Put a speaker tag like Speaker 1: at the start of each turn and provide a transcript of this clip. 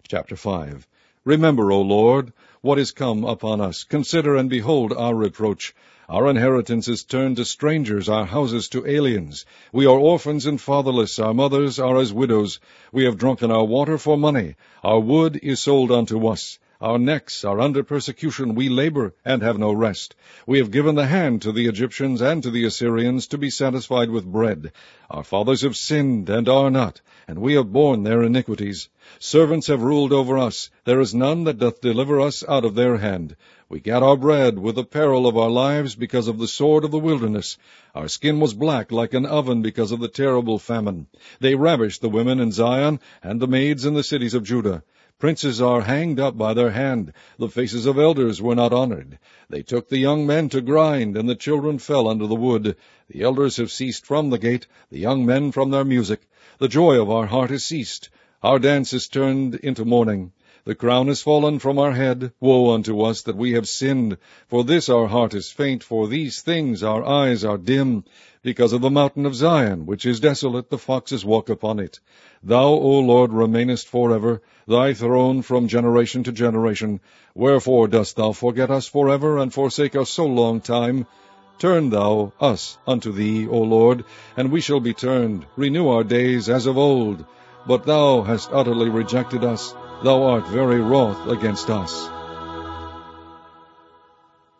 Speaker 1: Chapter 5. Remember, O Lord, what is come upon us. Consider and behold our reproach. Our inheritance is turned to strangers, our houses to aliens. We are orphans and fatherless, our mothers are as widows. We have drunken our water for money. Our wood is sold unto us. Our necks are under persecution. We labor and have no rest. We have given the hand to the Egyptians and to the Assyrians to be satisfied with bread. Our fathers have sinned and are not, and we have borne their iniquities. Servants have ruled over us. There is none that doth deliver us out of their hand. We gat our bread with the peril of our lives because of the sword of the wilderness. Our skin was black like an oven because of the terrible famine. They ravished the women in Zion and the maids in the cities of Judah. Princes are hanged up by their hand. The faces of elders were not honored. They took the young men to grind, and the children fell under the wood. The elders have ceased from the gate, the young men from their music. The joy of our heart is ceased. Our dance is turned into mourning. The crown is fallen from our head. Woe unto us that we have sinned. For this our heart is faint, for these things our eyes are dim. Because of the mountain of Zion, which is desolate, the foxes walk upon it. Thou, O Lord, remainest forever, thy throne from generation to generation. Wherefore dost thou forget us forever, and forsake us so long time? Turn thou us unto thee, O Lord, and we shall be turned. Renew our days as of old. But thou hast utterly rejected us. Thou art very wroth against us.